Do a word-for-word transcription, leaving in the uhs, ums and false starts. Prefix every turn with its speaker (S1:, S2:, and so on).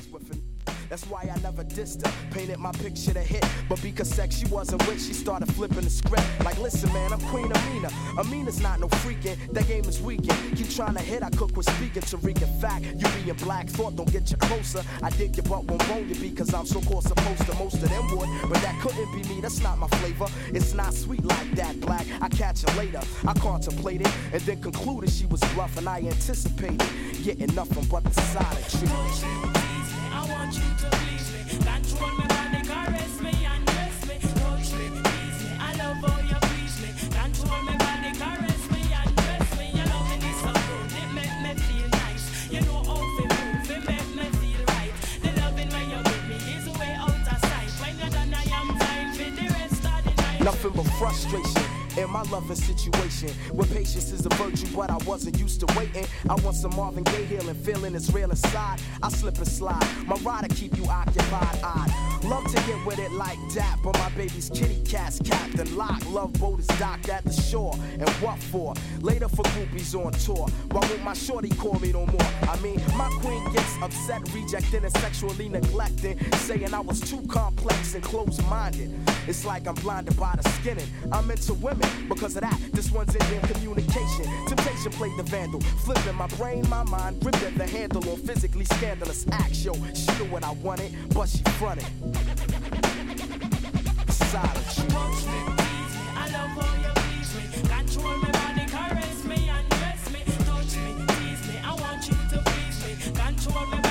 S1: songs with her. That's why I never dissed her, painted my picture to hit. But because sex she wasn't with, she started flipping the script. Like, listen, man, I'm Queen Amina. Amina's not no freaking, that game is weakened. Keep trying to hit, I cook with speaking to Tariq. In fact, you being black thought don't get you closer. I dig your butt, won't roll you because I'm so-called supposed to. Most of them would, but that couldn't be me, that's not my flavor. It's not sweet like that, black. I catch her later. I contemplated and then concluded she was bluffing. I anticipated getting nothing but the solid treatment.
S2: I want you to please me, control me, body, caress me, undress me, touch me, please me. I love how you please me, control me, body, caress me, undress me. Your loving is so good, it make me feel nice. You know how to move, it make me feel right. The loving when you're with me is way out of sight. When you're done, I am time for the rest of the night.
S1: Nothing but frustration in my loving situation, where patience is a virtue, but I wasn't used to waiting. I want some Marvin Gaye healing, feeling it's real inside. I slip and slide, my rider keep you occupied. I'd love to get with it like that, but my baby's kitty cat's Captain Lock. Love boat is docked at the shore, and what for? Later for groupies on tour. Why won't my shorty call me no more? I mean, my queen gets upset, rejecting and sexually neglecting, saying I was too complex and close-minded. It's like I'm blinded by the skinning. I'm into women. Because of that, this one's Indian communication. Temptation played the vandal, flipping my brain, my mind, ripping the handle on physically scandalous acts. Yo, she knew what I wanted, but she fronted. Silence.
S2: Touch me, please me, I love how you please me. Control me, body, caress me, undress me. Touch me, please me, I want you to please me. Control me,